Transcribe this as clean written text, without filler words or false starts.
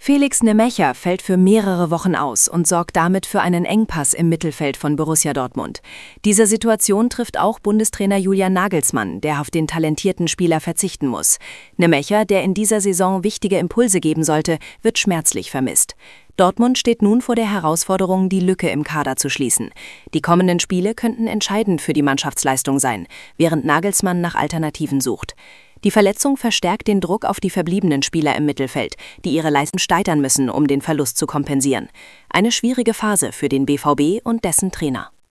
Felix Nemecha fällt für mehrere Wochen aus und sorgt damit für einen Engpass im Mittelfeld von Borussia Dortmund. Diese Situation trifft auch Bundestrainer Julian Nagelsmann, der auf den talentierten Spieler verzichten muss. Nemecha, der in dieser Saison wichtige Impulse geben sollte, wird schmerzlich vermisst. Dortmund steht nun vor der Herausforderung, die Lücke im Kader zu schließen. Die kommenden Spiele könnten entscheidend für die Mannschaftsleistung sein, während Nagelsmann nach Alternativen sucht. Die Verletzung verstärkt den Druck auf die verbliebenen Spieler im Mittelfeld, die ihre Leistung steigern müssen, um den Verlust zu kompensieren. Eine schwierige Phase für den BVB und dessen Trainer.